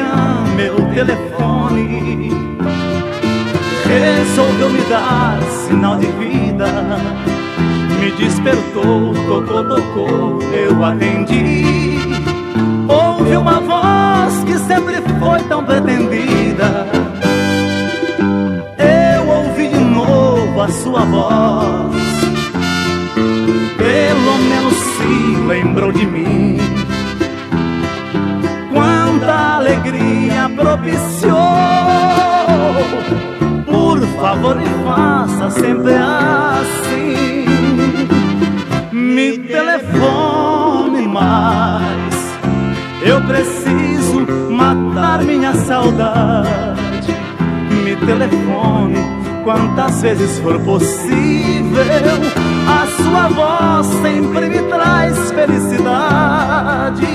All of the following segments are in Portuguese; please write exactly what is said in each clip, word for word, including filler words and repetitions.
manhã meu telefone resolveu me dar sinal de vida. Me despertou, tocou, tocou, eu atendi. Ouvi uma voz que sempre foi tão pretendida. Eu ouvi de novo a sua voz. Pelo menos se lembrou de mim. Quanta alegria propiciou. Por favor, me faça sempre assim. Me telefone mais. Eu preciso matar minha saudade. Me telefone quantas vezes for possível. A sua voz sempre me traz felicidade.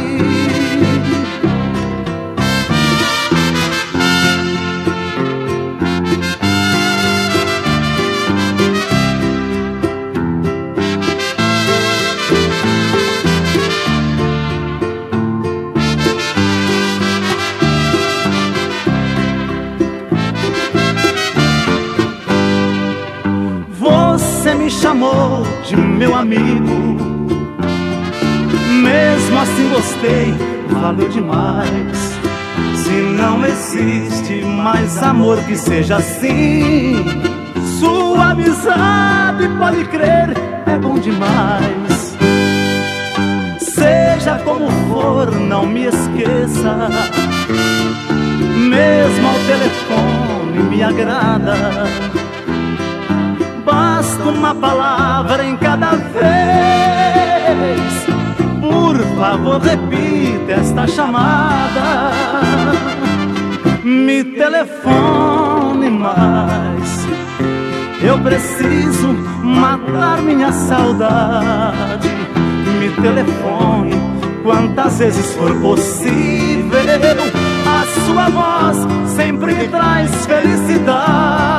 Você me chamou de meu amigo, mesmo assim gostei, valeu demais. Se não existe mais amor que seja assim, sua amizade, pode crer, é bom demais. Seja como for, não me esqueça. Mesmo ao telefone me agrada. Basta uma palavra em cada vez. Por favor, repita esta chamada. Me telefone mais. Eu preciso matar minha saudade. Me telefone quantas vezes for possível. A sua voz sempre me traz felicidade.